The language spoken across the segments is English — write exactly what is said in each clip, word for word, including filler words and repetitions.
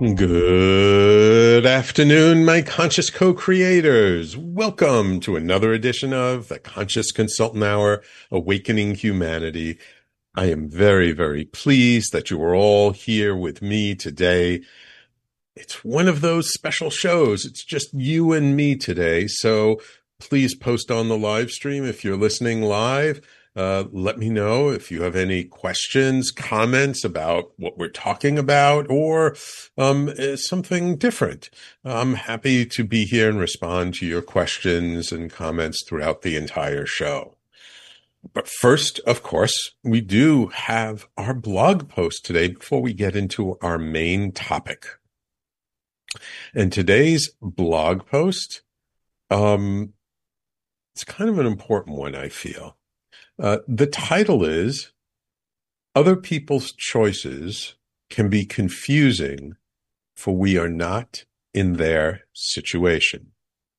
Good afternoon, my conscious co-creators. Welcome to another edition of the Conscious Consultant Hour, Awakening Humanity. I am very, very pleased that you are all here with me today. It's one of those special shows. It's just you and me today. So please post on the live stream if you're listening live. Uh, let me know if you have any questions, comments about what we're talking about, or um, something different. I'm happy to be here and respond to your questions and comments throughout the entire show. But first, of course, we do have our blog post today before we get into our main topic. And today's blog post, um, it's kind of an important one, I feel. Uh, the title is, Other People's Choices Can Be Confusing, for We Are Not in Their Situation.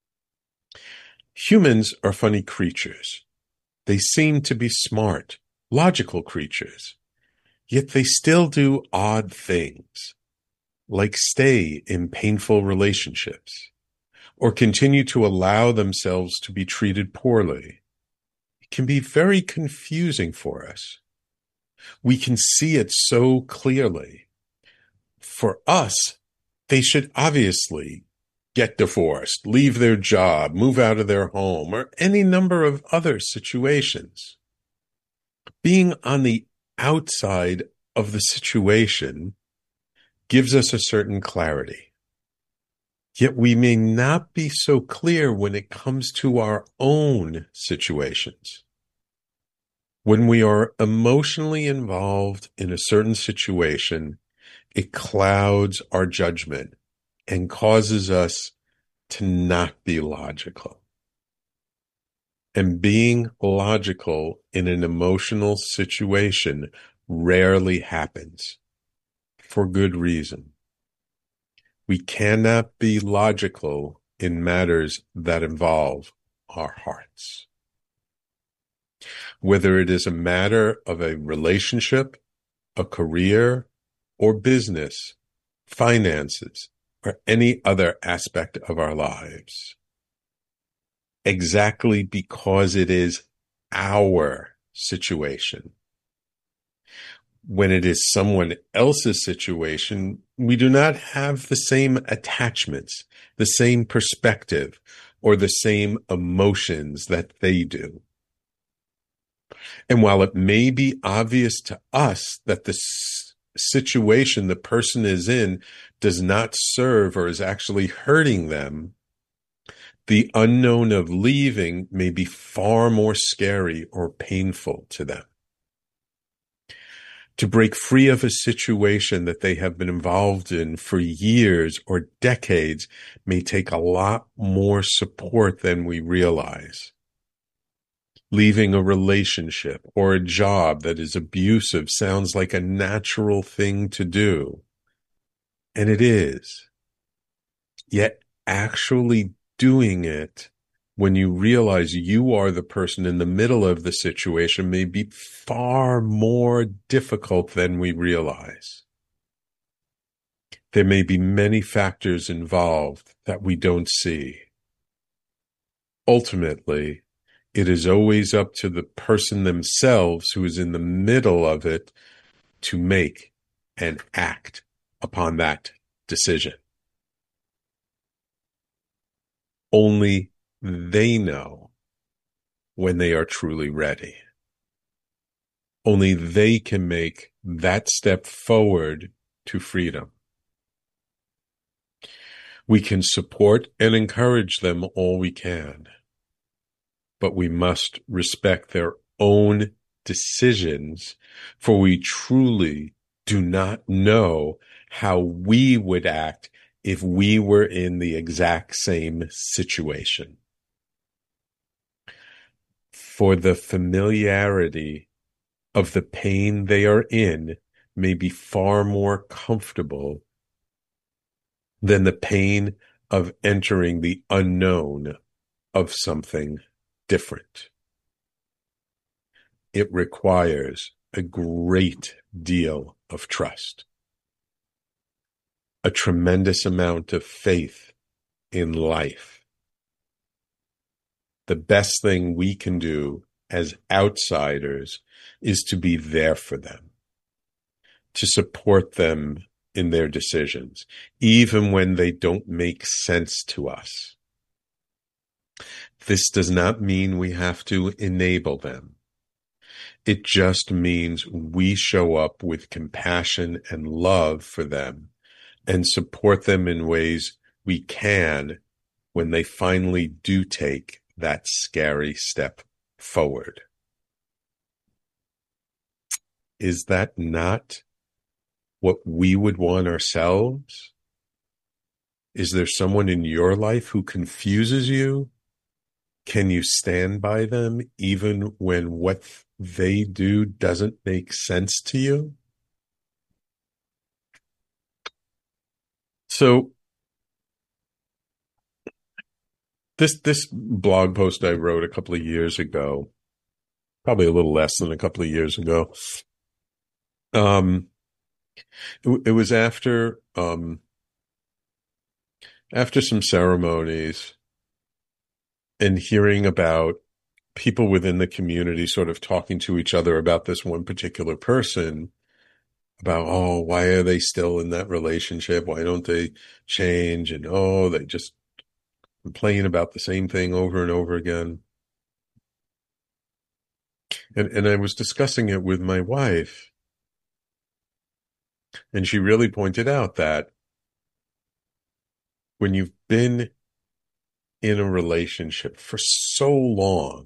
Humans are funny creatures. They seem to be smart, logical creatures, yet they still do odd things, like stay in painful relationships, or continue to allow themselves to be treated poorly. Can be very confusing for us. We can see it so clearly. For us, they should obviously get divorced, leave their job, move out of their home, or any number of other situations. Being on the outside of the situation gives us a certain clarity. Yet we may not be so clear when it comes to our own situations. When we are emotionally involved in a certain situation, it clouds our judgment and causes us to not be logical. And being logical in an emotional situation rarely happens, for good reason. We cannot be logical in matters that involve our hearts. Whether it is a matter of a relationship, a career, or business, finances, or any other aspect of our lives. Exactly because it is our situation. When it is someone else's situation, we do not have the same attachments, the same perspective, or the same emotions that they do. And while it may be obvious to us that the s- situation the person is in does not serve or is actually hurting them, the unknown of leaving may be far more scary or painful to them. To break free of a situation that they have been involved in for years or decades may take a lot more support than we realize. Leaving a relationship or a job that is abusive sounds like a natural thing to do. And it is. Yet actually doing it when you realize you are the person in the middle of the situation may be far more difficult than we realize. There may be many factors involved that we don't see. Ultimately, it is always up to the person themselves who is in the middle of it to make and act upon that decision. Only they know when they are truly ready. Only they can make that step forward to freedom. We can support and encourage them all we can, but we must respect their own decisions, for we truly do not know how we would act if we were in the exact same situation. For the familiarity of the pain they are in may be far more comfortable than the pain of entering the unknown of something different. It requires a great deal of trust. a tremendous amount of faith in life. The best thing we can do as outsiders is to be there for them, to support them in their decisions, even when they don't make sense to us. This does not mean we have to enable them. It just means we show up with compassion and love for them and support them in ways we can when they finally do take that scary step forward. Is that not what we would want ourselves? Is there someone in your life who confuses you? Can you stand by them even when what they do doesn't make sense to you? So this this blog post I wrote a couple of years ago, probably a little less than a couple of years ago, um, it, it was after um, after some ceremonies and hearing about people within the community sort of talking to each other about this one particular person, about, oh, why are they still in that relationship? Why don't they change? And, oh, they just complain about the same thing over and over again. And, and I was discussing it with my wife, and she really pointed out that when you've been in a relationship for so long,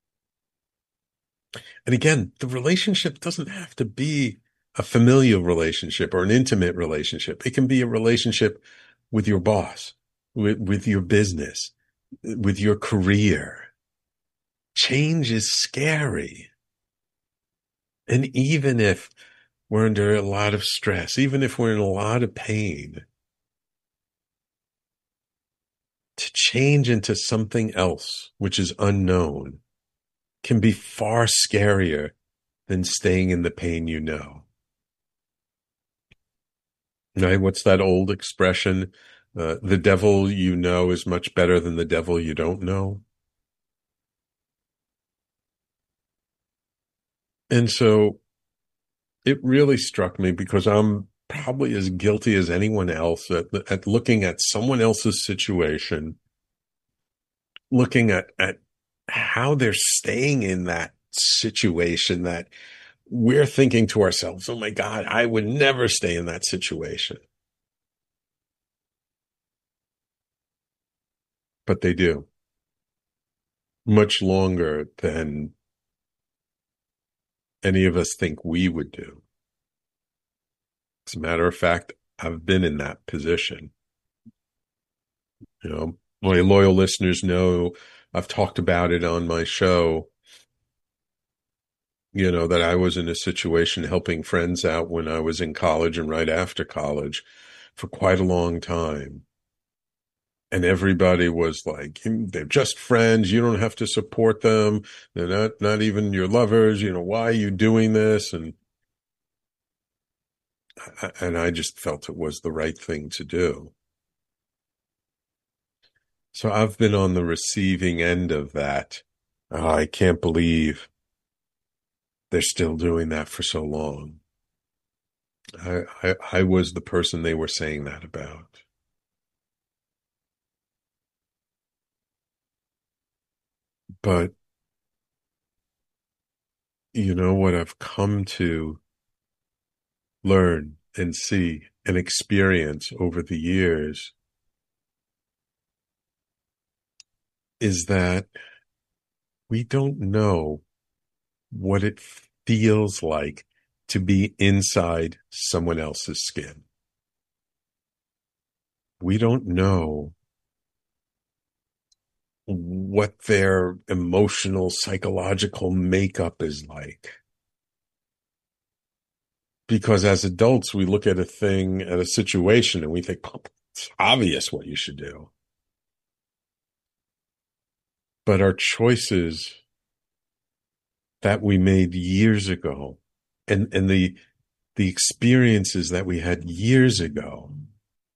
and again, the relationship doesn't have to be a familial relationship or an intimate relationship. It can be a relationship with your boss, with, with your business, with your career. Change is scary. And even if we're under a lot of stress, even if we're in a lot of pain, to change into something else, which is unknown, can be far scarier than staying in the pain you know. Right? What's that old expression? Uh, the devil you know is much better than the devil you don't know. And so it really struck me, because I'm probably as guilty as anyone else at, at looking at someone else's situation, looking at, at how they're staying in that situation, that we're thinking to ourselves, oh my God, I would never stay in that situation. But they do. Much longer than any of us think we would do. As a matter of fact, I've been in that position. You know, my loyal listeners know I've talked about it on my show, you know, that I was in a situation helping friends out when I was in college and right after college for quite a long time. And everybody was like, they're just friends. You don't have to support them. They're not, not even your lovers. You know, why are you doing this? And, and I just felt it was the right thing to do. So I've been on the receiving end of that. Oh, I can't believe they're still doing that for so long. I, I, I was the person they were saying that about. But you know what I've come to learn and see and experience over the years is that we don't know what it feels like to be inside someone else's skin. We don't know what their emotional, psychological makeup is like. Because as adults, we look at a thing, at a situation, and we think, oh, it's obvious what you should do. But our choices that we made years ago, and, and the, the experiences that we had years ago,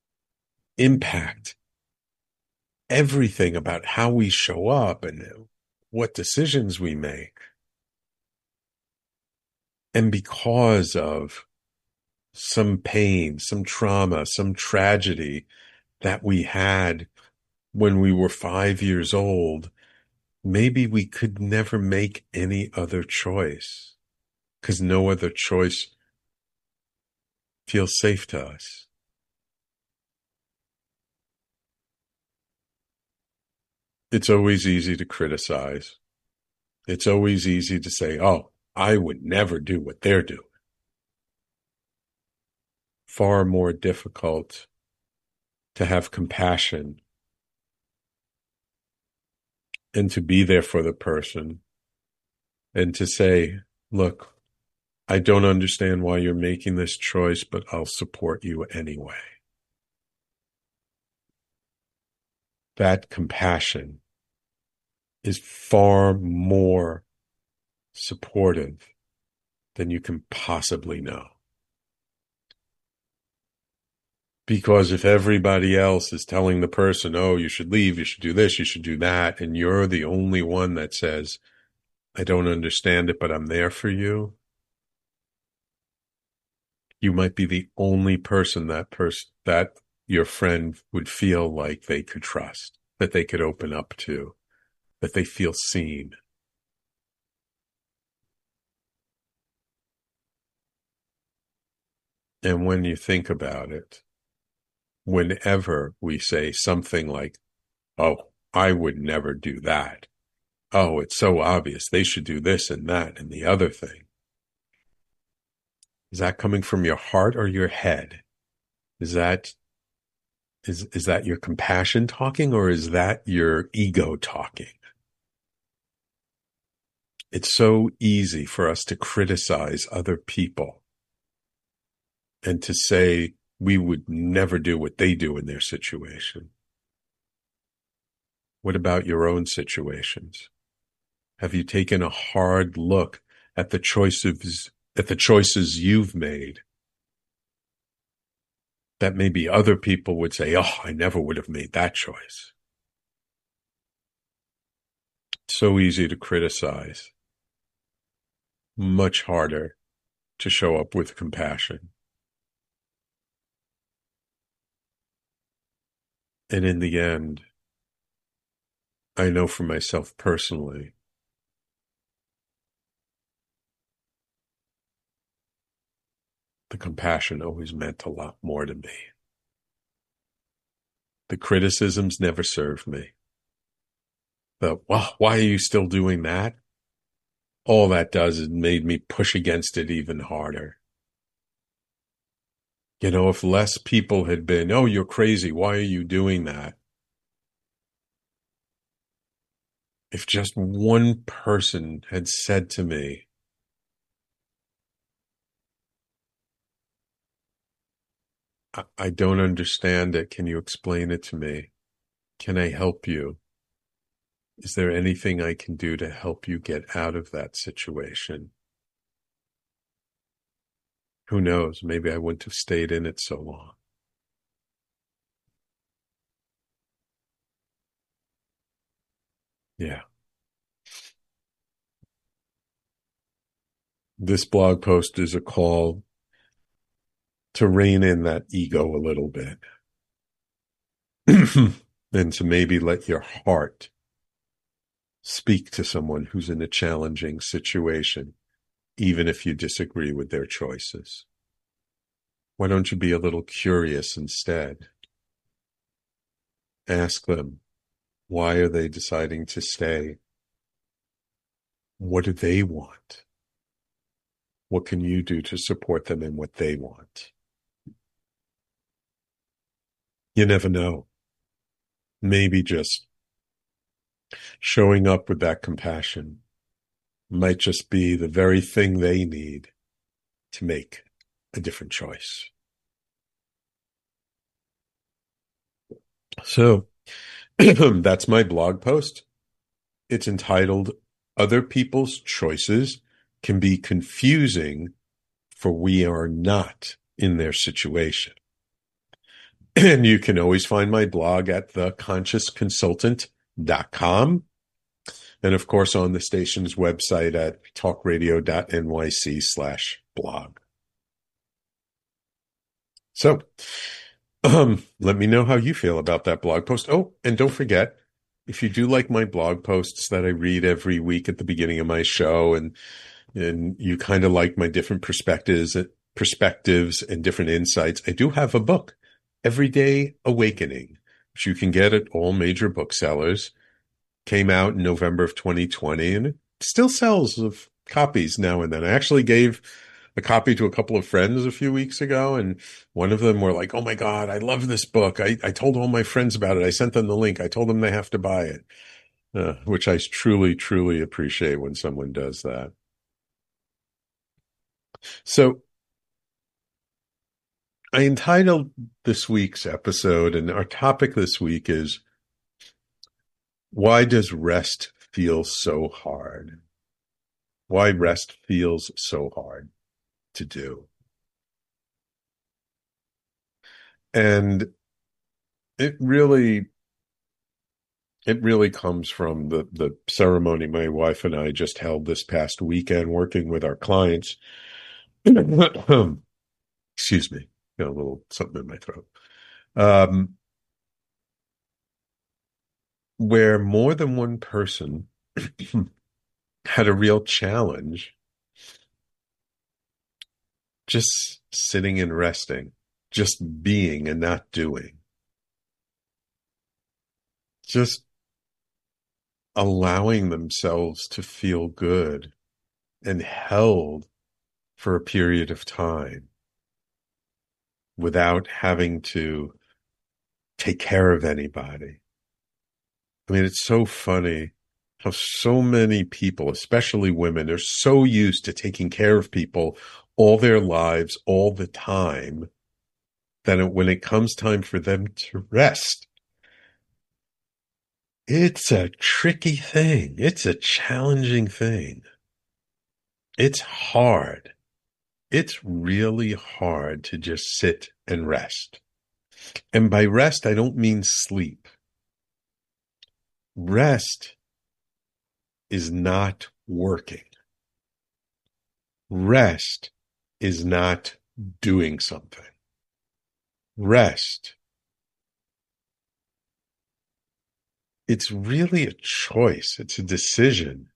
impact everything about how we show up and what decisions we make. And because of some pain, some trauma, some tragedy that we had when we were five years old, maybe we could never make any other choice because no other choice feels safe to us. It's always easy to criticize. It's always easy to say, oh, I would never do what they're doing. Far more difficult to have compassion and to be there for the person and to say, look, I don't understand why you're making this choice, but I'll support you anyway. That compassion is far more supportive than you can possibly know. Because if everybody else is telling the person, oh, you should leave, you should do this, you should do that, and you're the only one that says, I don't understand it, but I'm there for you, you might be the only person that person that your friend would feel like they could trust, that they could open up to, that they feel seen. And when you think about it, whenever we say something like, oh, I would never do that. Oh, it's so obvious. They should do this and that and the other thing. Is that coming from your heart or your head? Is that, is, is that your compassion talking, or is that your ego talking? It's so easy for us to criticize other people and to say we would never do what they do in their situation. What about your own situations? Have you taken a hard look at the choices, at the choices you've made that maybe other people would say, oh, I never would have made that choice? It's so easy to criticize. Much harder to show up with compassion. And in the end, I know for myself personally, the compassion always meant a lot more to me. The criticisms never served me. The, well, why are you still doing that? All that does is made me push against it even harder. You know, if less people had been, oh, you're crazy, why are you doing that? If just one person had said to me, I, I don't understand it. Can you explain it to me? Can I help you? Is there anything I can do to help you get out of that situation? Who knows? Maybe I wouldn't have stayed in it so long. Yeah. This blog post is a call to rein in that ego a little bit and to maybe let your heart speak to someone who's in a challenging situation, even if you disagree with their choices. Why don't you be a little curious instead? Ask them, why are they deciding to stay? What do they want? What can you do to support them in what they want? You never know. Maybe just showing up with that compassion might just be the very thing they need to make a different choice. So that's my blog post. It's entitled, Other People's Choices Can Be Confusing, for We Are Not in Their Situation. And you can always find my blog at the conscious consultant dot com. And of course, on the station's website at talkradio.nyc slash blog. So, um, let me know how you feel about that blog post. Oh, and don't forget, if you do like my blog posts that I read every week at the beginning of my show, and and you kind of like my different perspectives, perspectives and different insights, I do have a book, Everyday Awakening, which you can get at all major booksellers. Came out in November of twenty twenty, and it still sells of copies now and then. I actually gave a copy to a couple of friends a few weeks ago, and one of them were like, "Oh my God, I love this book. I, I told all my friends about it. I sent them the link. I told them they have to buy it," uh, which I truly, truly appreciate when someone does that. So I entitled this week's episode, and our topic this week is, why does rest feel so hard? Why rest feels so hard to do. And it really, it really comes from the, the ceremony my wife and I just held this past weekend working with our clients. Excuse me, got a little something in my throat. Um, where more than one person had a real challenge just sitting and resting, just being and not doing, just allowing themselves to feel good and held for a period of time without having to take care of anybody. I mean, it's so funny how so many people, especially women, are so used to taking care of people all their lives, all the time, that it, when it comes time for them to rest, it's a tricky thing. It's a challenging thing. It's hard. It's really hard to just sit and rest. And by rest, I don't mean sleep. Rest is not working. Rest is not doing something. Rest, it's really a choice. It's a decision.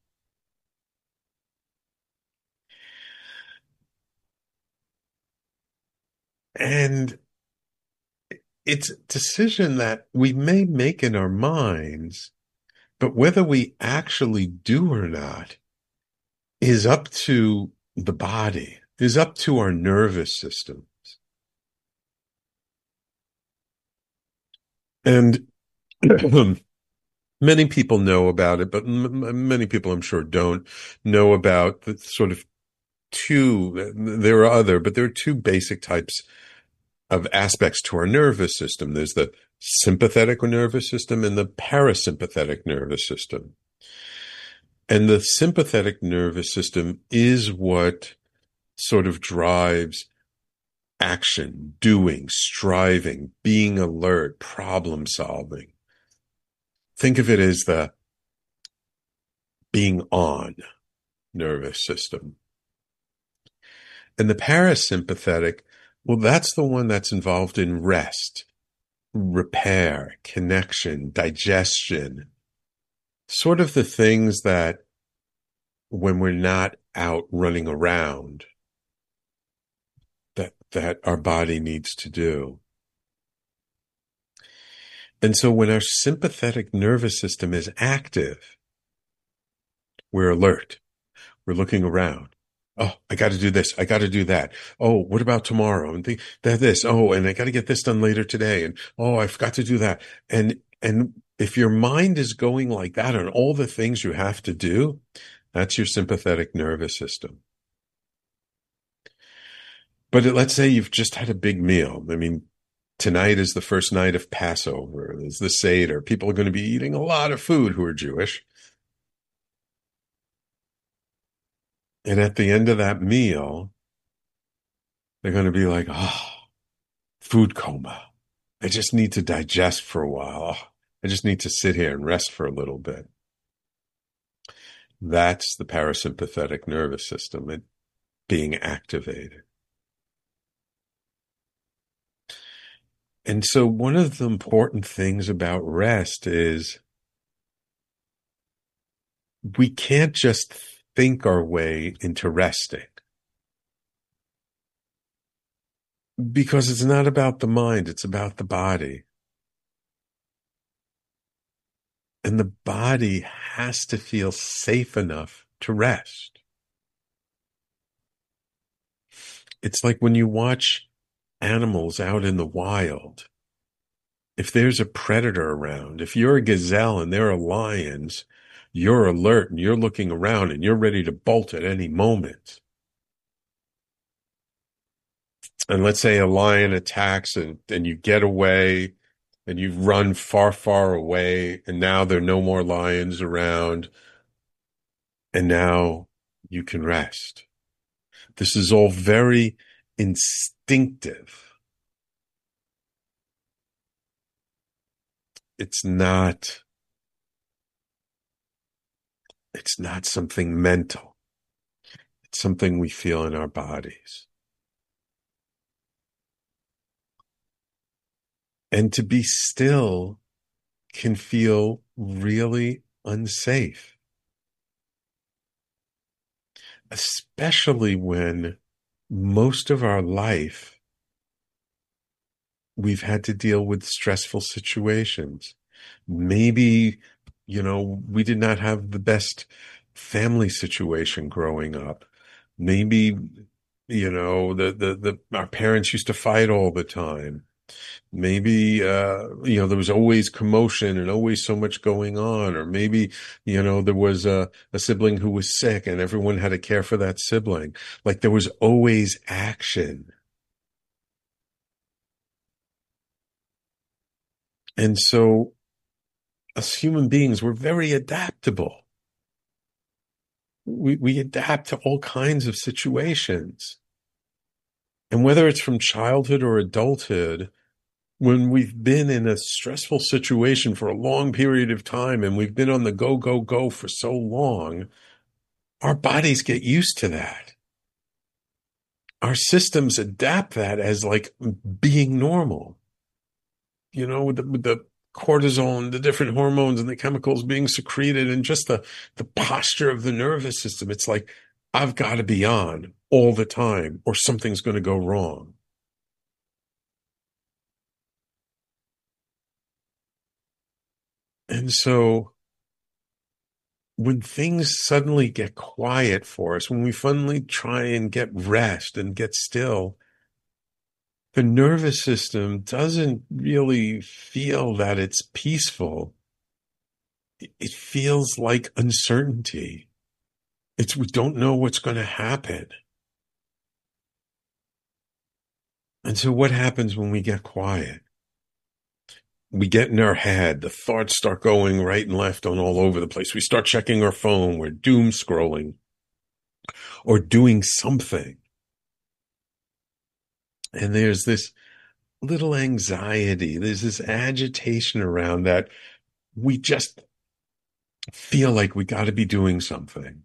And it's a decision that we may make in our minds, but whether we actually do or not is up to the body, is up to our nervous systems. And many people know about it, but m- many people, I'm sure, don't know about the sort of two, there are other, but there are two basic types of aspects to our nervous system. There's the sympathetic nervous system and the parasympathetic nervous system. And the sympathetic nervous system is what sort of drives action, doing, striving, being alert, problem solving. Think of it as the being on nervous system. And the parasympathetic, well, that's the one that's involved in rest, repair, connection, digestion, sort of the things that when we're not out running around, that, that our body needs to do. And so when our sympathetic nervous system is active, we're alert. We're looking around. Oh, I got to do this. I got to do that. Oh, what about tomorrow? And think that this. Oh, and I got to get this done later today. And oh, I forgot to do that. And, and if your mind is going like that on all the things you have to do, that's your sympathetic nervous system. But let's say you've just had a big meal. I mean, tonight is the first night of Passover. There's the Seder. People are going to be eating a lot of food who are Jewish. And at the end of that meal, they're going to be like, oh, food coma. I just need to digest for a while. I just need to sit here and rest for a little bit. That's the parasympathetic nervous system it being activated. And so one of the important things about rest is we can't just think our way into resting, because it's not about the mind, it's about the body. And the body has to feel safe enough to rest. It's like when you watch animals out in the wild. If there's a predator around, if you're a gazelle and there are lions, you're alert and you're looking around and you're ready to bolt at any moment. And let's say a lion attacks and, and you get away and you run far, far away, and now there are no more lions around, and now you can rest. This is all very instinctive. It's not, it's not something mental. It's something we feel in our bodies. And to be still can feel really unsafe, especially when most of our life we've had to deal with stressful situations. Maybe, you know, we did not have the best family situation growing up. Maybe, you know, the, the, the, our parents used to fight all the time. Maybe, uh, you know, there was always commotion and always so much going on. Or maybe, you know, there was a, a sibling who was sick and everyone had to care for that sibling. Like there was always action. And so as human beings, we're very adaptable. We, we adapt to all kinds of situations. And whether it's from childhood or adulthood, when we've been in a stressful situation for a long period of time and we've been on the go, go, go for so long, our bodies get used to that. Our systems adapt that as like being normal. You know, with the, with the cortisol, the different hormones and the chemicals being secreted and just the, the posture of the nervous system. It's like, I've got to be on all the time or something's going to go wrong. And so when things suddenly get quiet for us, when we finally try and get rest and get still, the nervous system doesn't really feel that it's peaceful. It feels like uncertainty. It's, we don't know what's going to happen. And so what happens when we get quiet? We get in our head, the thoughts start going right and left on all over the place. We start checking our phone, we're doom scrolling or doing something. And there's this little anxiety, there's this agitation around that. We just feel like we got to be doing something.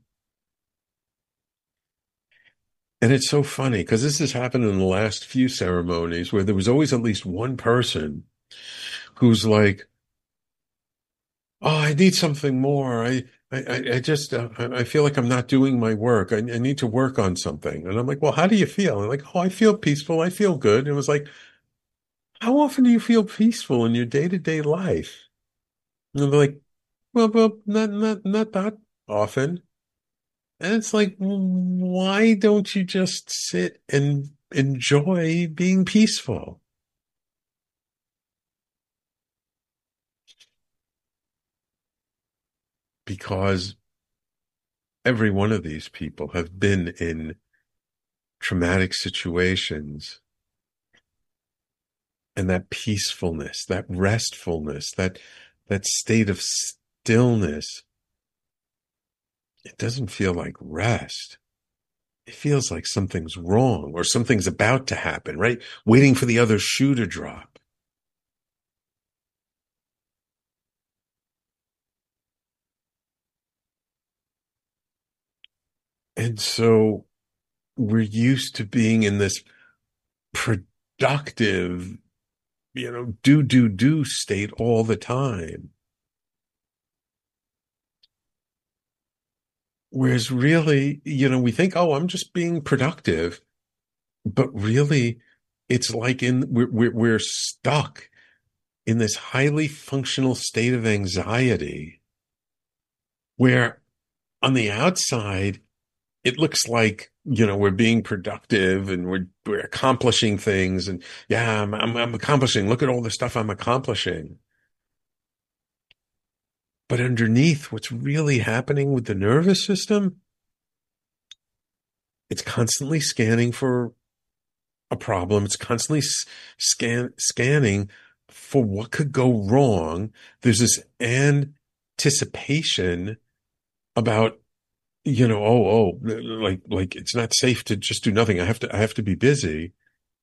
And it's so funny because this has happened in the last few ceremonies where there was always at least one person who's like, oh, I need something more. I, I, I just, uh, I feel like I'm not doing my work. I, I need to work on something. And I'm like, well, how do you feel? And I'm like, oh, I feel peaceful. I feel good. And it was like, how often do you feel peaceful in your day-to-day life? And they're like, well, well, not, not, not that often. And it's like, why don't you just sit and enjoy being peaceful? Because every one of these people have been in traumatic situations, and that peacefulness, that restfulness, that, that state of stillness, it doesn't feel like rest. It feels like something's wrong or something's about to happen, right? Waiting for the other shoe to drop. And so we're used to being in this productive, you know, do, do, do state all the time. Whereas really, you know, we think, oh, I'm just being productive, but really it's like in, we're, we're, we're stuck in this highly functional state of anxiety where on the outside, it looks like, you know, we're being productive and we're, we're accomplishing things and yeah, I'm, I'm, I'm accomplishing. Look at all the stuff I'm accomplishing. But underneath, what's really happening with the nervous system, it's constantly scanning for a problem. It's constantly scan, scanning for what could go wrong. There's this anticipation about, you know, oh, oh, like, like it's not safe to just do nothing. I have to, I have to be busy.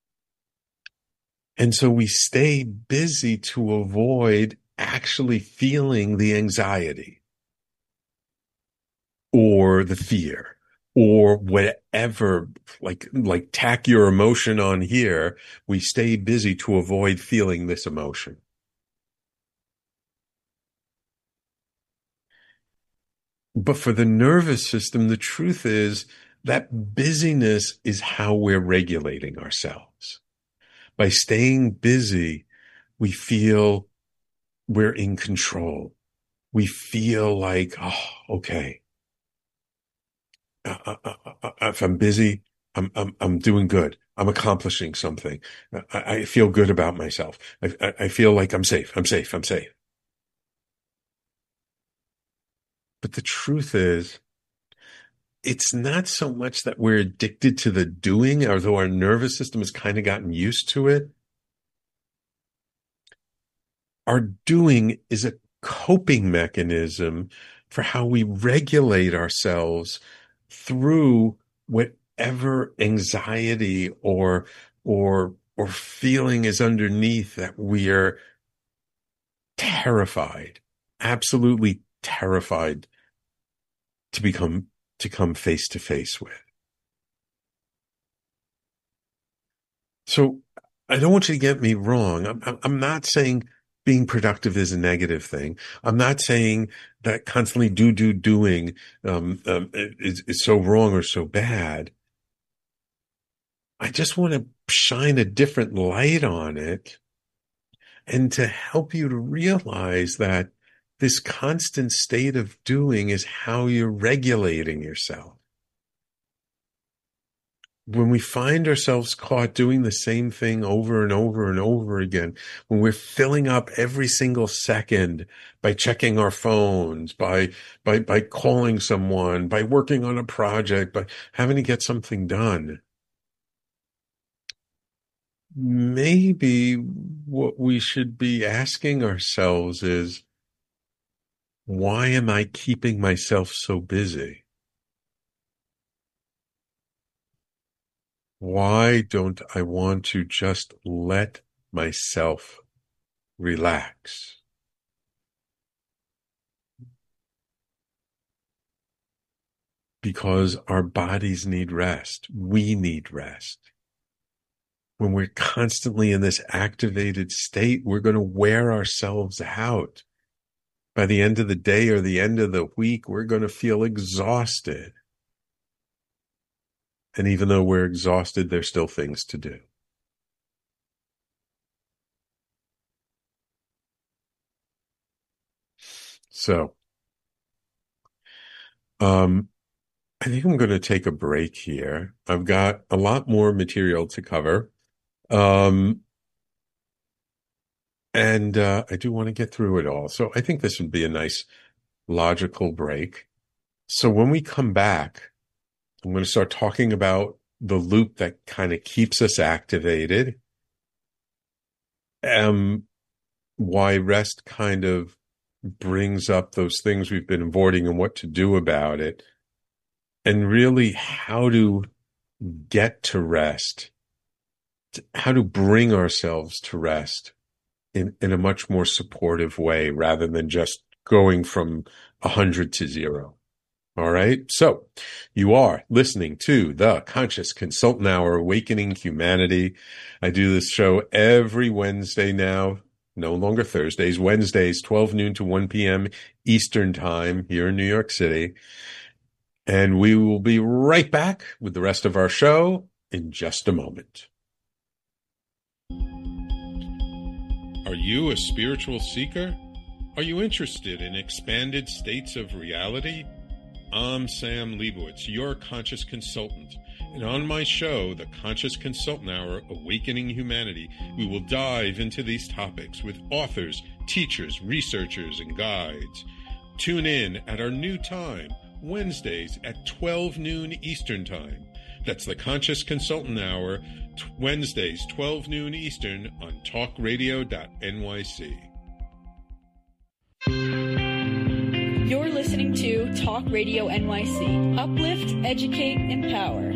And so we stay busy to avoid actually feeling the anxiety or the fear or whatever, like, like tack your emotion on here. We stay busy to avoid feeling this emotion. But for the nervous system, the truth is that busyness is how we're regulating ourselves. By staying busy, we feel we're in control. We feel like, oh, okay. Uh, uh, uh, uh, if I'm busy, I'm, I'm, I'm doing good. I'm accomplishing something. I, I feel good about myself. I, I, I feel like I'm safe. I'm safe. I'm safe. But the truth is, it's not so much that we're addicted to the doing, although our nervous system has kind of gotten used to it. Our doing is a coping mechanism for how we regulate ourselves through whatever anxiety or or or feeling is underneath that we are terrified, absolutely terrified to become to come face to face with. So I don't want you to get me wrong. I'm, I'm not saying being productive is a negative thing. I'm not saying that constantly do, do, doing um, um, is, is so wrong or so bad. I just want to shine a different light on it and to help you to realize that this constant state of doing is how you're regulating yourself. When we find ourselves caught doing the same thing over and over and over again, when we're filling up every single second by checking our phones, by, by, by calling someone, by working on a project, by having to get something done, maybe what we should be asking ourselves is, why am I keeping myself so busy? Why don't I want to just let myself relax? Because our bodies need rest. We need rest. When we're constantly in this activated state, we're going to wear ourselves out. By the end of the day or the end of the week, we're going to feel exhausted. And even though we're exhausted, there's still things to do. So, um, I think I'm going to take a break here. I've got a lot more material to cover. Um, and uh, I do want to get through it all. So I think this would be a nice logical break. So when we come back, I'm going to start talking about the loop that kind of keeps us activated. Um, why rest kind of brings up those things we've been avoiding and what to do about it. And really how to get to rest, how to bring ourselves to rest in, in a much more supportive way rather than just going from a hundred to zero. All right. So you are listening to the Conscious Consultant Hour, Awakening Humanity. I do this show every Wednesday now, no longer Thursdays, Wednesdays, twelve noon to one p.m. Eastern Time here in New York City. And we will be right back with the rest of our show in just a moment. Are you a spiritual seeker? Are you interested in expanded states of reality? I'm Sam Leibowitz, your conscious consultant, and on my show, The Conscious Consultant Hour, Awakening Humanity, we will dive into these topics with authors, teachers, researchers, and guides. Tune in at our new time, Wednesdays at twelve noon Eastern Time. That's The Conscious Consultant Hour, t- Wednesdays, twelve noon Eastern on talk radio dot N Y C. You're listening to Talk Radio N Y C. Uplift, educate, empower.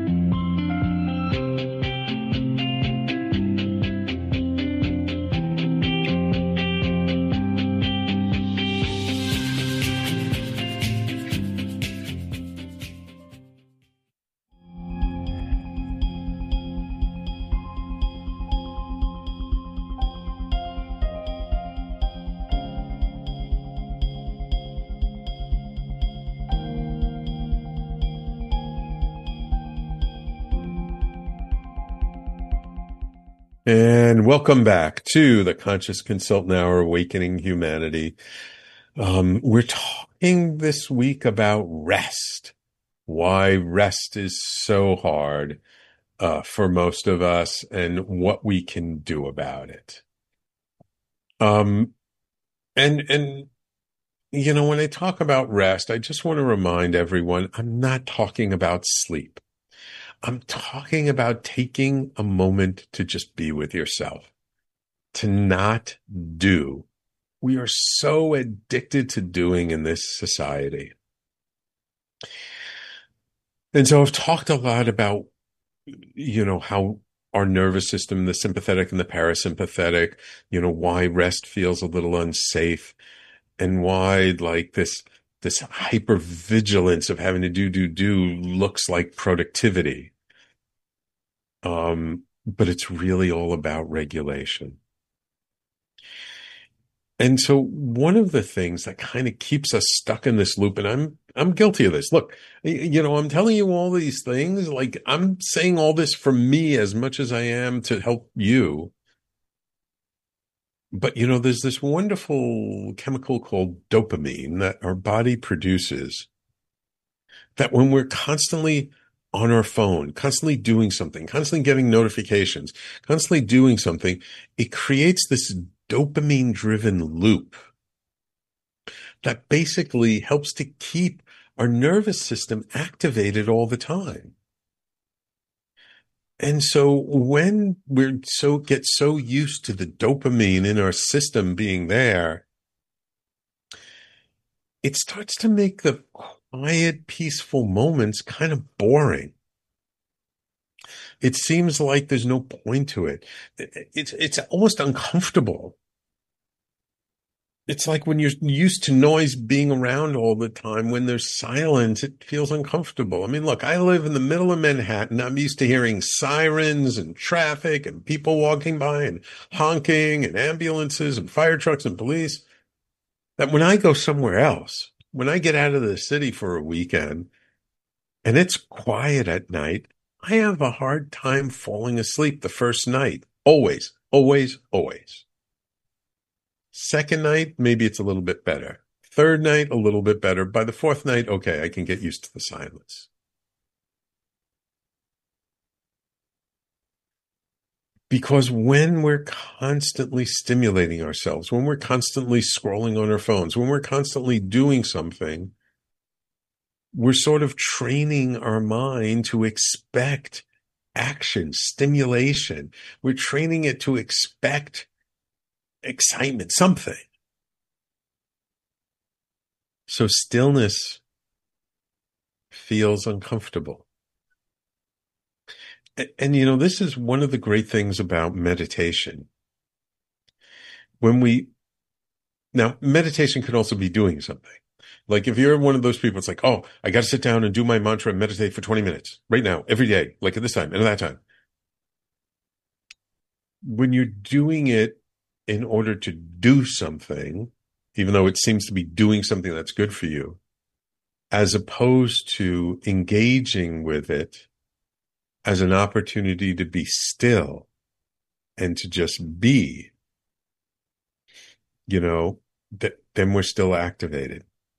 And welcome back to the Conscious Consultant Hour, Awakening Humanity. Um, we're talking this week about rest, why rest is so hard uh, for most of us and what we can do about it. Um, and, and, you know, when I talk about rest, I just want to remind everyone, I'm not talking about sleep. I'm talking about taking a moment to just be with yourself, to not do. We are so addicted to doing in this society. And so I've talked a lot about, you know, how our nervous system, the sympathetic and the parasympathetic, you know, why rest feels a little unsafe and why like this, this hypervigilance of having to do, do, do looks like productivity. Um, but it's really all about regulation. And so one of the things that kind of keeps us stuck in this loop, and I'm, I'm guilty of this. Look, you know, I'm telling you all these things, like I'm saying all this for me as much as I am to help you. But, you know, there's this wonderful chemical called dopamine that our body produces that when we're constantly on our phone, constantly doing something, constantly getting notifications, constantly doing something, it creates this dopamine-driven loop that basically helps to keep our nervous system activated all the time. And so when we're so get so used to the dopamine in our system being there, it starts to make the quiet, peaceful moments kind of boring. It seems like there's no point to it. It's, it's almost uncomfortable. It's like when you're used to noise being around all the time, when there's silence, it feels uncomfortable. I mean, look, I live in the middle of Manhattan. I'm used to hearing sirens and traffic and people walking by and honking and ambulances and fire trucks and police. That when I go somewhere else, when I get out of the city for a weekend and it's quiet at night, I have a hard time falling asleep the first night. Always, always, always. Second night, maybe it's a little bit better. Third night, a little bit better. By the fourth night, okay, I can get used to the silence. Because when we're constantly stimulating ourselves, when we're constantly scrolling on our phones, when we're constantly doing something, we're sort of training our mind to expect action, stimulation. We're training it to expect excitement, something. So stillness feels uncomfortable. And, and, you know, this is one of the great things about meditation. When we, now meditation can also be doing something. Like if you're one of those people, it's like, oh, I got to sit down and do my mantra and meditate for twenty minutes right now, every day, like at this time and at that time. When you're doing it in order to do something, even though it seems to be doing something that's good for you, as opposed to engaging with it as an opportunity to be still and to just be, you know, th- then we're still activated.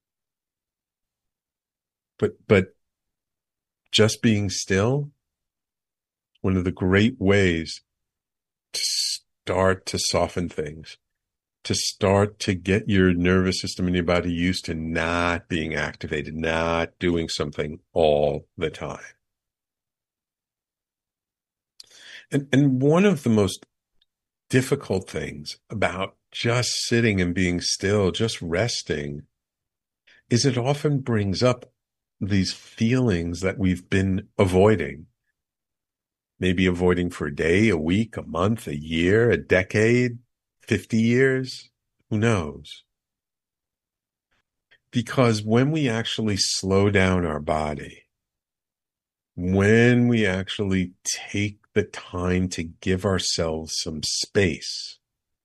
But, but just being still, one of the great ways to start to soften things, to start to get your nervous system and your body used to not being activated, not doing something all the time. And, and one of the most difficult things about just sitting and being still, just resting, is it often brings up these feelings that we've been avoiding. Maybe avoiding for a day, a week, a month, a year, a decade, fifty years, who knows? Because when we actually slow down our body, when we actually take the time to give ourselves some space,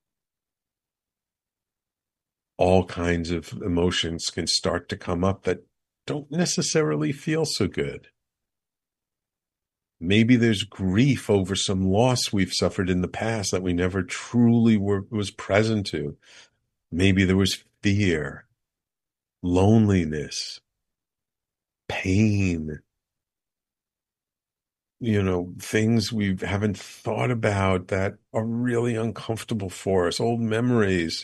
all kinds of emotions can start to come up that don't necessarily feel so good. Maybe there's grief over some loss we've suffered in the past that we never truly were, was present to. Maybe there was fear, loneliness, pain, you know, things we haven't thought about that are really uncomfortable for us, old memories.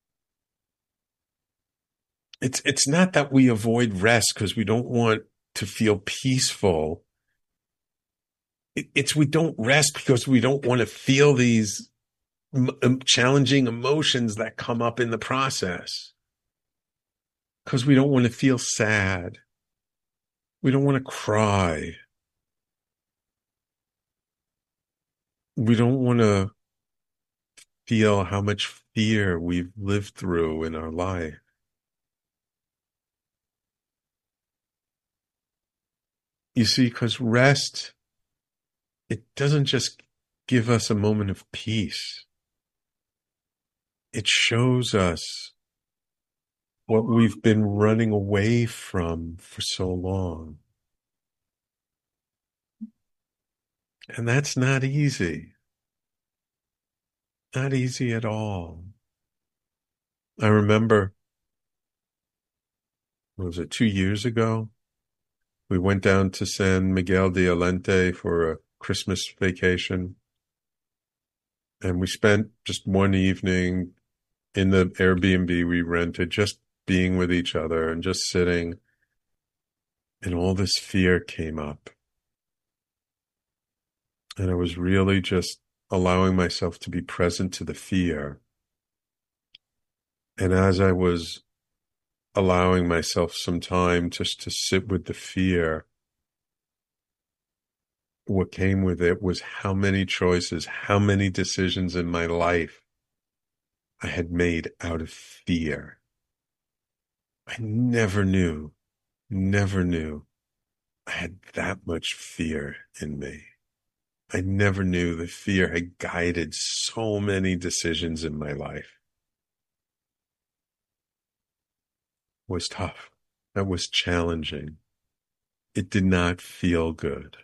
It's, it's not that we avoid rest because we don't want to feel peaceful. It's we don't rest because we don't want to feel these m- challenging emotions that come up in the process. Because we don't want to feel sad. We don't want to cry. We don't want to feel how much fear we've lived through in our life. You see, because rest, it doesn't just give us a moment of peace. It shows us what we've been running away from for so long. And that's not easy. Not easy at all. I remember, what was it, two years ago? We went down to San Miguel de Allende for a Christmas vacation. And we spent just one evening in the Airbnb we rented, just being with each other and just sitting. And all this fear came up. And I was really just allowing myself to be present to the fear. And as I was allowing myself some time just to sit with the fear, what came with it was how many choices, how many decisions in my life I had made out of fear. I never knew, never knew I had that much fear in me. I never knew that fear had guided so many decisions in my life. It was tough. That was challenging. It did not feel good.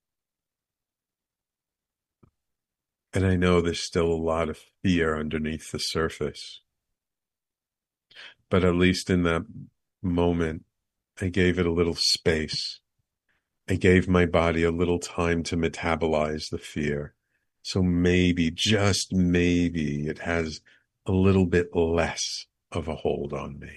And I know there's still a lot of fear underneath the surface. But at least in that moment, I gave it a little space. I gave my body a little time to metabolize the fear. So maybe, just maybe, it has a little bit less of a hold on me.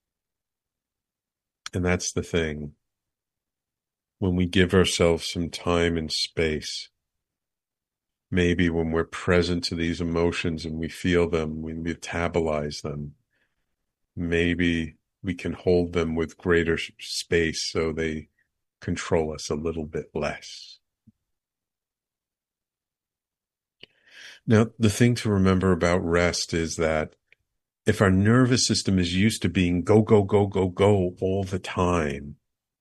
And that's the thing. When we give ourselves some time and space, maybe when we're present to these emotions and we feel them, we metabolize them, maybe we can hold them with greater space so they control us a little bit less. Now, the thing to remember about rest is that if our nervous system is used to being go, go, go, go, go all the time,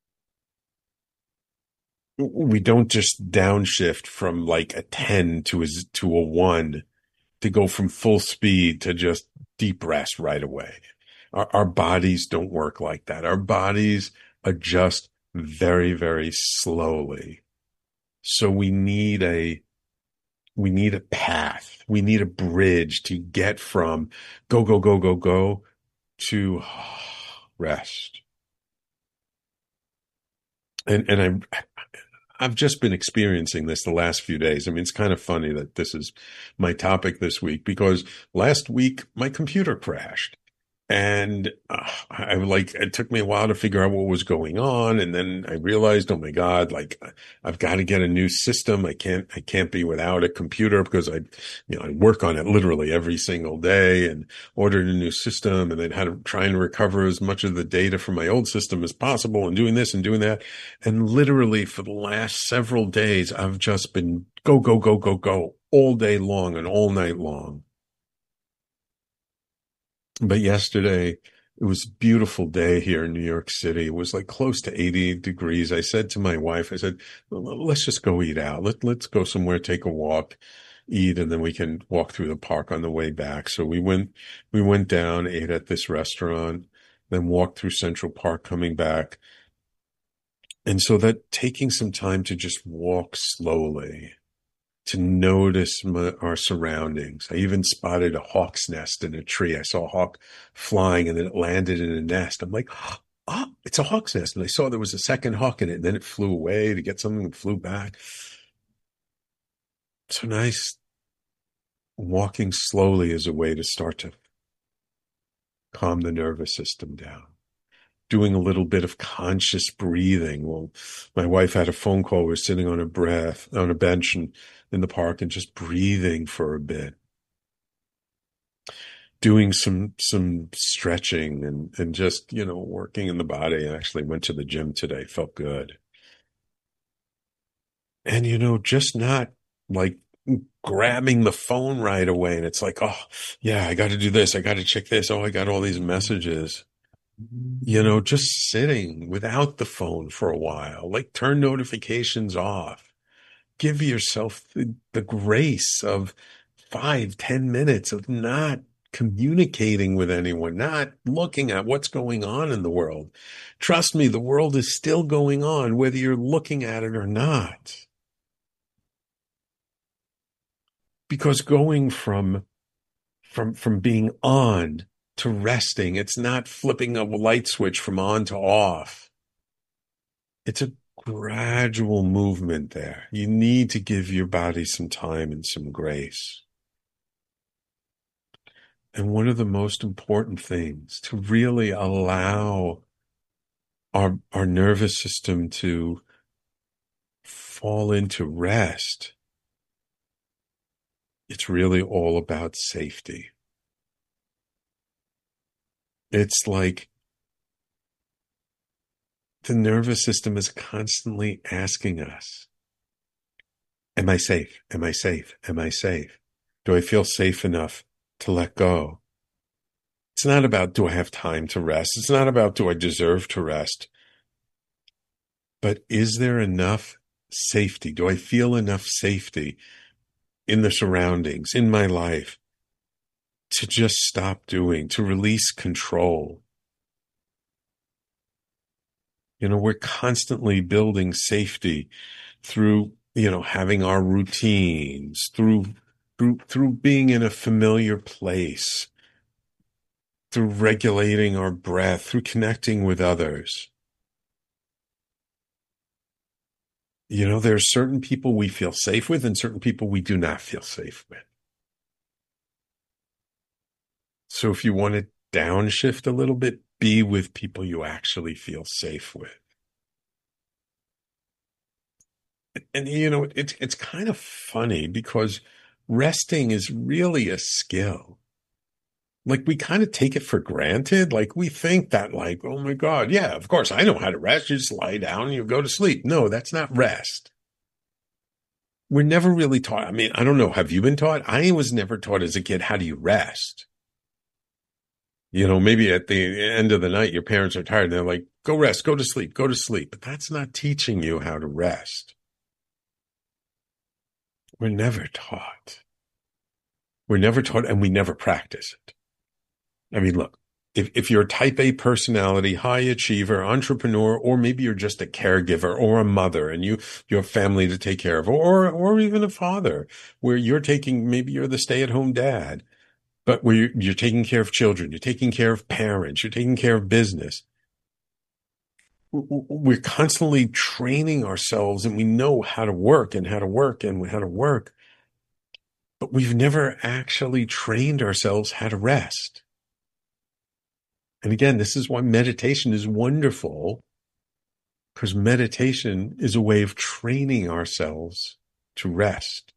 we don't just downshift from like a ten to a, to a one to go from full speed to just deep rest right away. Our, our bodies don't work like that. Our bodies adjust very, very slowly. So we need a, we need a path. We need a bridge to get from go, go, go, go, go to rest. And, and I, I've just been experiencing this the last few days. I mean, it's kind of funny that this is my topic this week because last week my computer crashed. And uh, I like, it took me a while to figure out what was going on. And then I realized, oh my God, like I've got to get a new system. I can't, I can't be without a computer because I, you know, I work on it literally every single day and ordered a new system and then had to try and recover as much of the data from my old system as possible and doing this and doing that. And literally for the last several days, I've just been go, go, go, go, go all day long and all night long. But yesterday, it was a beautiful day here in New York City. It was like close to eighty degrees. I said to my wife, I said, let's just go eat out. Let, let's go somewhere, take a walk, eat, and then we can walk through the park on the way back. So we went, we went down, ate at this restaurant, then walked through Central Park coming back. And so that taking some time to just walk slowly, to notice my, our surroundings. I even spotted a hawk's nest in a tree. I saw a hawk flying and then it landed in a nest. I'm like, oh, it's a hawk's nest. And I saw there was a second hawk in it and then it flew away to get something and flew back. So nice. Walking slowly is a way to start to calm the nervous system down. Doing a little bit of conscious breathing. Well, my wife had a phone call. We were sitting on a breath, on a bench and in the park and just breathing for a bit. Doing some, some stretching and, and just, you know, working in the body. I actually went to the gym today. Felt good. And, you know, just not like grabbing the phone right away. And it's like, oh yeah, I got to do this. I got to check this. Oh, I got all these messages. You know, just sitting without the phone for a while, like turn notifications off. Give yourself the, the grace of five, ten minutes of not communicating with anyone, not looking at what's going on in the world. Trust me, the world is still going on, whether you're looking at it or not. Because going from, from, from being on to resting, it's not flipping a light switch from on to off. It's a gradual movement there. You need to give your body some time and some grace. And one of the most important things to really allow our, our nervous system to fall into rest, it's really all about safety. It's like the nervous system is constantly asking us, am I safe? Am I safe? Am I safe? Do I feel safe enough to let go? It's not about, do I have time to rest? It's not about, do I deserve to rest? But is there enough safety? Do I feel enough safety in the surroundings, in my life, to just stop doing, to release control? You know, we're constantly building safety through, you know, having our routines, through, through, through being in a familiar place, through regulating our breath, through connecting with others. You know, there are certain people we feel safe with and certain people we do not feel safe with. So if you want to downshift a little bit, be with people you actually feel safe with. And, you know, it's, it's kind of funny because resting is really a skill. Like we kind of take it for granted. Like we think that like, oh my God, yeah, of course I know how to rest. You just lie down and you go to sleep. No, that's not rest. We're never really taught. I mean, I don't know. Have you been taught? I was never taught as a kid, how do you rest? You know, maybe at the end of the night, your parents are tired and they're like, go rest, go to sleep, go to sleep. But that's not teaching you how to rest. We're never taught. We're never taught, and we never practice it. I mean, look, if, if you're a type A personality, high achiever, entrepreneur, or maybe you're just a caregiver or a mother and you, you have family to take care of, or, or even a father where you're taking, maybe you're the stay-at-home dad, but where you're, you're taking care of children, you're taking care of parents, you're taking care of business. We're constantly training ourselves and we know how to work and how to work and how to work, but we've never actually trained ourselves how to rest. And again, this is why meditation is wonderful, because meditation is a way of training ourselves to rest.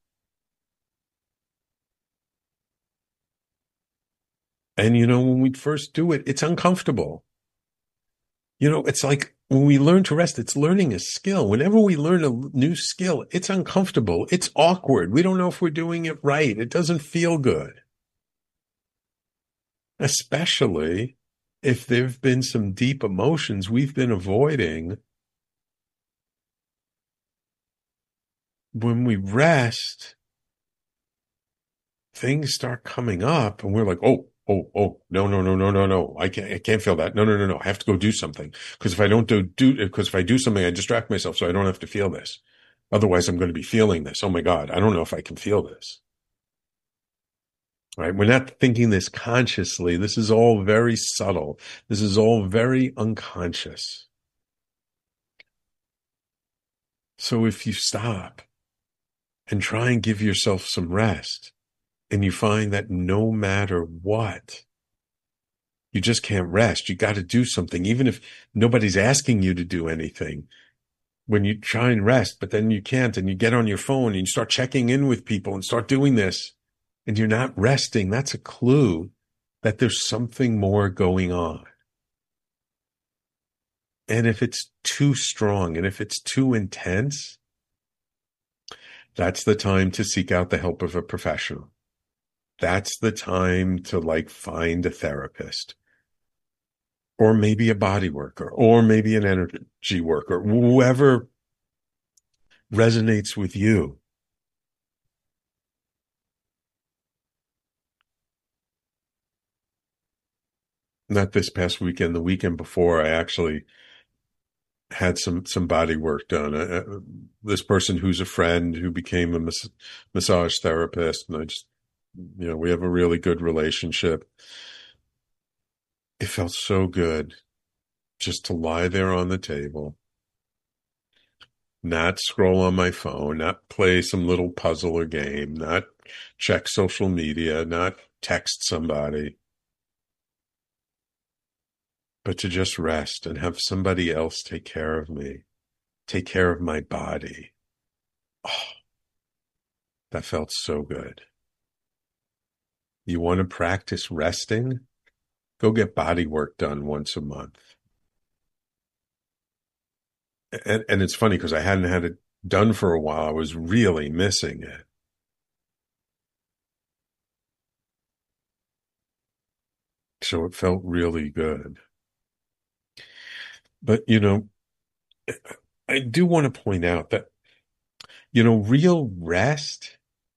And, you know, when we first do it, it's uncomfortable. You know, it's like when we learn to rest, it's learning a skill. Whenever we learn a new skill, it's uncomfortable. It's awkward. We don't know if we're doing it right. It doesn't feel good. Especially if there've been some deep emotions we've been avoiding. When we rest, things start coming up and we're like, oh, oh, oh, no, no, no, no, no, no. I can't, I can't feel that. No, no, no, no. I have to go do something. Because if I don't do, do, because if I do something, I distract myself so I don't have to feel this. Otherwise, I'm going to be feeling this. Oh my God, I don't know if I can feel this. Right? We're not thinking this consciously. This is all very subtle. This is all very unconscious. So if you stop and try and give yourself some rest, and you find that no matter what, you just can't rest. You got to do something, even if nobody's asking you to do anything. When you try and rest, but then you can't, and you get on your phone and you start checking in with people and start doing this, and you're not resting, that's a clue that there's something more going on. And if it's too strong and if it's too intense, that's the time to seek out the help of a professional. That's the time to like find a therapist, or maybe a body worker, or maybe an energy worker, whoever resonates with you. Not this past weekend, the weekend before, I actually had some, some body work done. Uh, this person who's a friend who became a mas- massage therapist, and I just, you know, we have a really good relationship. It felt so good just to lie there on the table, not scroll on my phone, not play some little puzzle or game, not check social media, not text somebody, but to just rest and have somebody else take care of me, take care of my body. Oh, that felt so good. You want to practice resting? Go get body work done once a month. And, and it's funny because I hadn't had it done for a while. I was really missing it. So it felt really good. But, you know, I do want to point out that, you know, real rest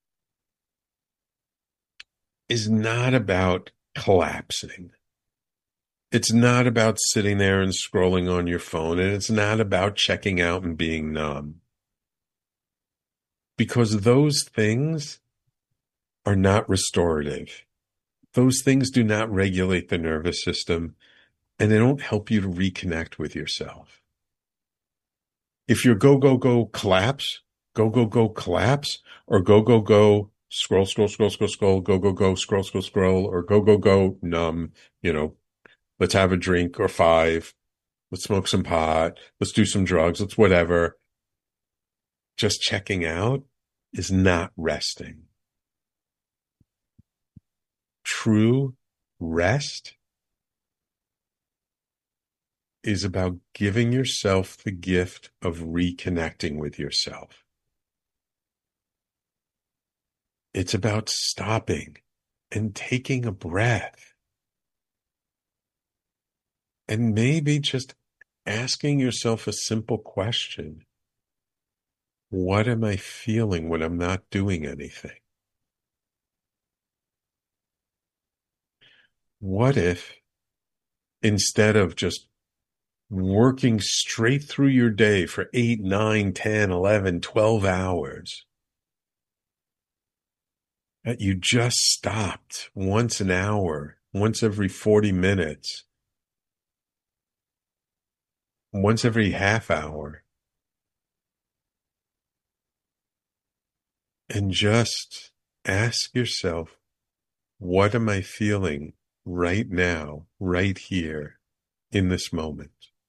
is not about collapsing. It's not about sitting there and scrolling on your phone, and it's not about checking out and being numb. Because those things are not restorative. Those things do not regulate the nervous system, and they don't help you to reconnect with yourself. If you're go, go, go, collapse, go, go, go, collapse, or go, go, go, scroll, scroll, scroll, scroll, scroll, go, go, go, scroll, scroll, scroll, or go, go, go, numb, you know, let's have a drink or five, let's smoke some pot, let's do some drugs, let's whatever. Just checking out is not resting. True rest is about giving yourself the gift of reconnecting with yourself. It's about stopping and taking a breath And maybe just asking yourself a simple question. What am I feeling when I'm not doing anything? What if instead of just working straight through your day for eight, nine, ten, eleven, twelve hours, that you just stopped once an hour, once every forty minutes, once every half hour, and just ask yourself, what am I feeling right now, right here, in this moment?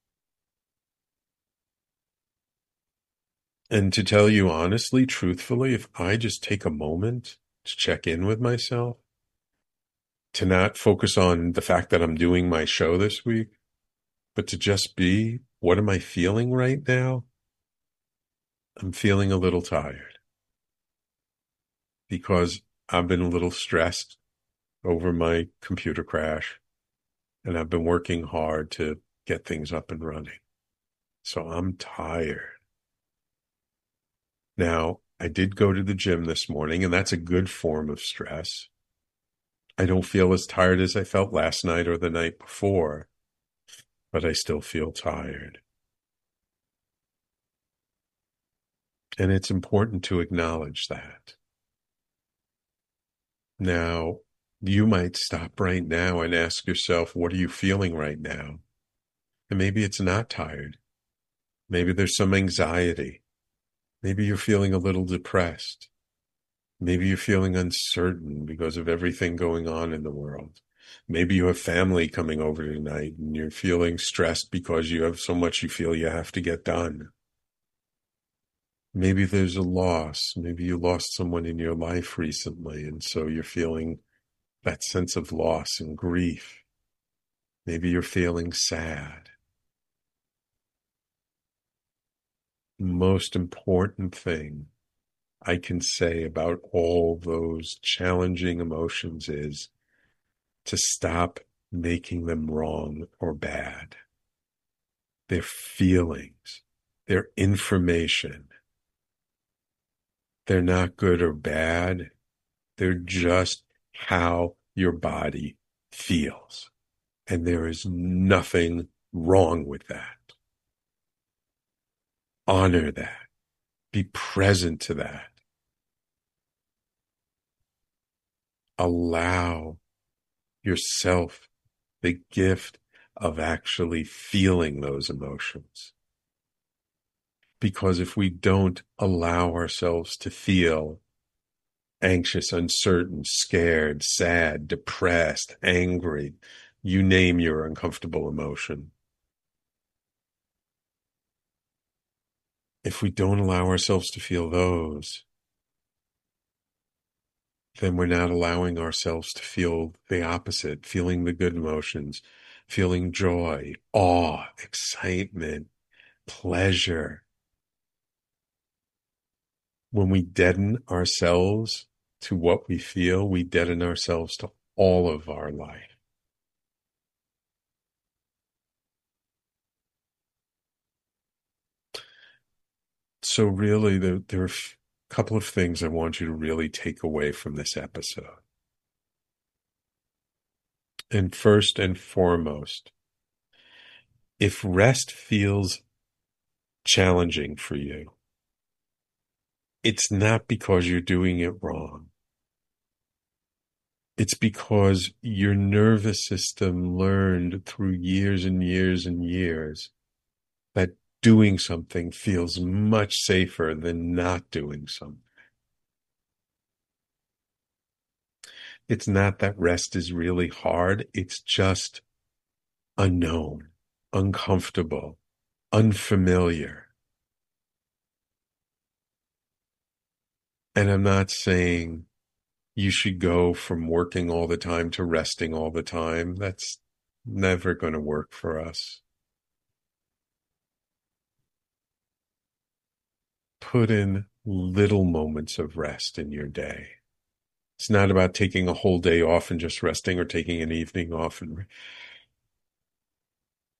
And to tell you honestly, truthfully, if I just take a moment to check in with myself, to not focus on the fact that I'm doing my show this week, but to just be, what am I feeling right now? I'm feeling a little tired because I've been a little stressed over my computer crash, and I've been working hard to get things up and running. So I'm tired. Now, I did go to the gym this morning, and that's a good form of stress. I don't feel as tired as I felt last night or the night before, but I still feel tired. And it's important to acknowledge that. Now, you might stop right now and ask yourself, what are you feeling right now? And maybe it's not tired. Maybe there's some anxiety. Maybe you're feeling a little depressed. Maybe you're feeling uncertain because of everything going on in the world. Maybe you have family coming over tonight and you're feeling stressed because you have so much you feel you have to get done. Maybe there's a loss. Maybe you lost someone in your life recently, and so you're feeling that sense of loss and grief. Maybe you're feeling sad. Most important thing I can say about all those challenging emotions is to stop making them wrong or bad. They're feelings. They're information. They're not good or bad. They're just how your body feels. And there is nothing wrong with that. Honor that. Be present to that. Allow yourself the gift of actually feeling those emotions. Because if we don't allow ourselves to feel anxious, uncertain, scared, sad, depressed, angry, you name your uncomfortable emotion. If we don't allow ourselves to feel those, then we're not allowing ourselves to feel the opposite, feeling the good emotions, feeling joy, awe, excitement, pleasure. When we deaden ourselves to what we feel, we deaden ourselves to all of our life. So really, there, there are a couple of things I want you to really take away from this episode. And first and foremost, if rest feels challenging for you, it's not because you're doing it wrong. It's because your nervous system learned through years and years and years that doing something feels much safer than not doing something. It's not that rest is really hard. It's just unknown, uncomfortable, unfamiliar. And I'm not saying you should go from working all the time to resting all the time. That's never going to work for us. Put in little moments of rest in your day. It's not about taking a whole day off and just resting or taking an evening off. And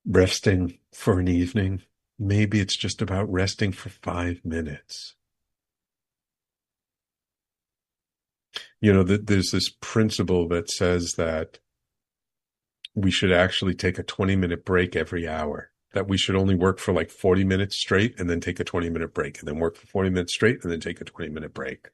resting for an evening. Maybe it's just about resting for five minutes. You know, th- there's this principle that says that we should actually take a twenty minute break every hour, that we should only work for like forty minutes straight and then take a twenty minute break, and then work for forty minutes straight and then take a twenty minute break.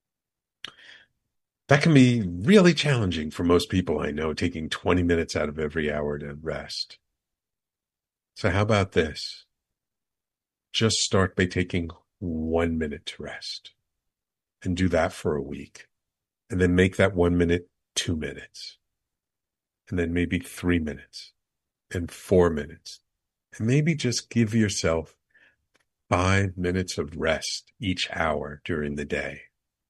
That can be really challenging for most people I know, taking twenty minutes out of every hour to rest. So how about this? Just start by taking one minute to rest and do that for a week. And then make that one minute two minutes. And then maybe three minutes and four minutes. And maybe just give yourself five minutes of rest each hour during the day.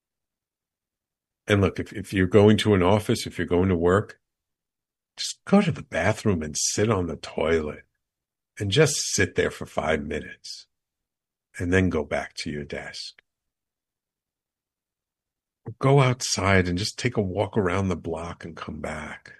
And look, if, if you're going to an office, if you're going to work, just go to the bathroom and sit on the toilet and just sit there for five minutes and then go back to your desk. Go outside and just take a walk around the block and come back.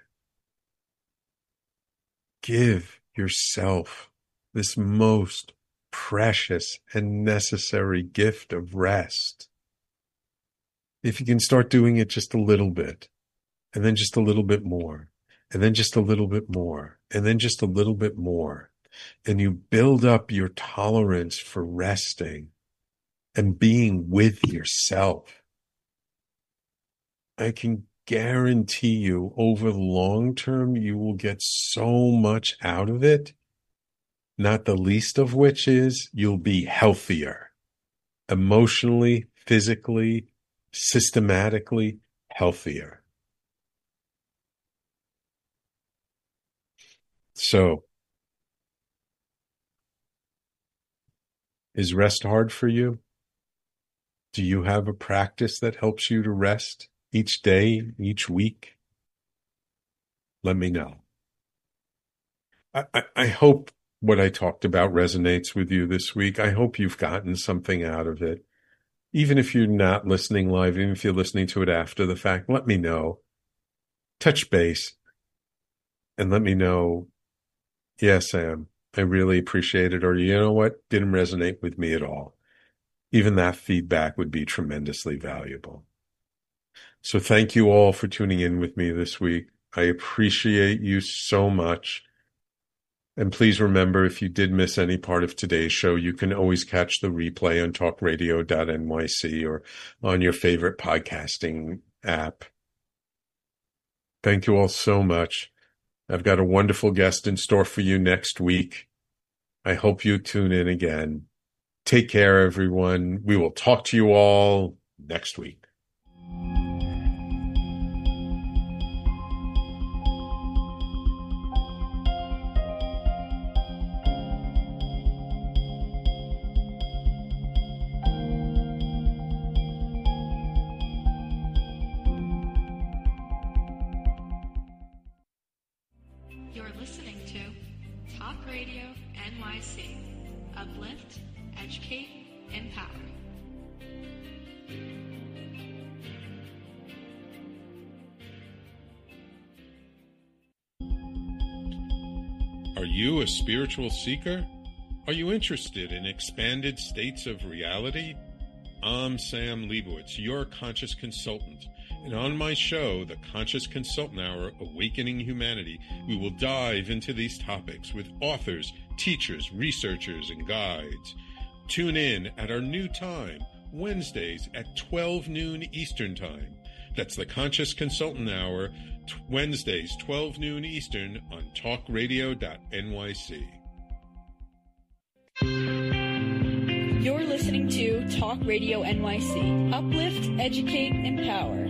Give yourself this most precious and necessary gift of rest. If you can start doing it just a little bit, and then just a little bit more, and then just a little bit more, and then just a little bit more, and you build up your tolerance for resting and being with yourself, I can guarantee you over the long term, you will get so much out of it, not the least of which is you'll be healthier, emotionally, physically, systematically healthier. So, is rest hard for you? Do you have a practice that helps you to rest each day, each week? Let me know. I, I, I hope what I talked about resonates with you this week. I hope you've gotten something out of it. Even if you're not listening live, even if you're listening to it after the fact, let me know. Touch base and let me know, yeah, Sam, I really appreciate it. Or, you know what, didn't resonate with me at all. Even that feedback would be tremendously valuable. So thank you all for tuning in with me this week. I appreciate you so much. And please remember, if you did miss any part of today's show, you can always catch the replay on talk radio dot N Y C or on your favorite podcasting app. Thank you all so much. I've got a wonderful guest in store for you next week. I hope you tune in again. Take care, everyone. We will talk to you all next week. You're listening to Talk Radio N Y C. Uplift, educate, empower. Are you a spiritual seeker? Are you interested in expanded states of reality? I'm Sam Leibowitz, your conscious consultant. And on my show, The Conscious Consultant Hour, Awakening Humanity, we will dive into these topics with authors, teachers, researchers, and guides. Tune in at our new time, Wednesdays at twelve noon Eastern Time. That's The Conscious Consultant Hour, t- Wednesdays, twelve noon Eastern on talk radio dot N Y C. You're listening to Talk Radio N Y C. Uplift, educate, empower.